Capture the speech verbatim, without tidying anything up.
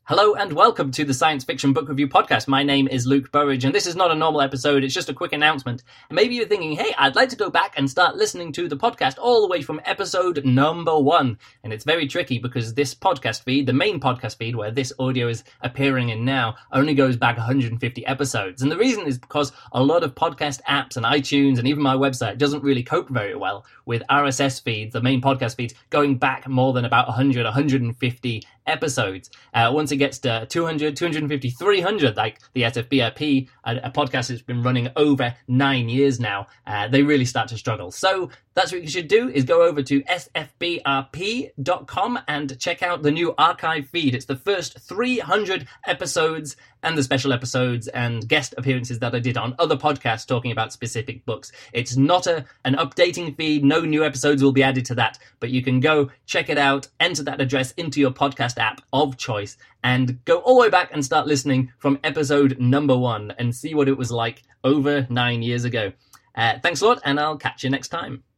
Hello and welcome to the Science Fiction Book Review Podcast. My name is Luke Burridge and this is not a normal episode, it's just a quick announcement. And maybe you're thinking, hey, I'd like to go back and start listening to the podcast all the way from episode number one. And it's very tricky because this podcast feed, the main podcast feed where this audio is appearing in now, only goes back one hundred fifty episodes. And the reason is because a lot of podcast apps and iTunes and even my website doesn't really cope very well with R S S feeds, the main podcast feeds, going back more than about one hundred, one hundred fifty episodes. Uh, once it gets to two hundred, two hundred fifty, three hundred, like the S F B R P, a, a podcast that's been running over nine years now, uh, they really start to struggle. So that's what you should do, is go over to S F B R P dot com and check out the new archive feed. It's the first three hundred episodes and the special episodes and guest appearances that I did on other podcasts talking about specific books. It's not a an updating feed. No new episodes will be added to that, but you can go check it out, enter that address into your podcast app of choice, and go all the way back and start listening from episode number one and see what it was like over nine years ago. Uh, thanks a lot, and I'll catch you next time.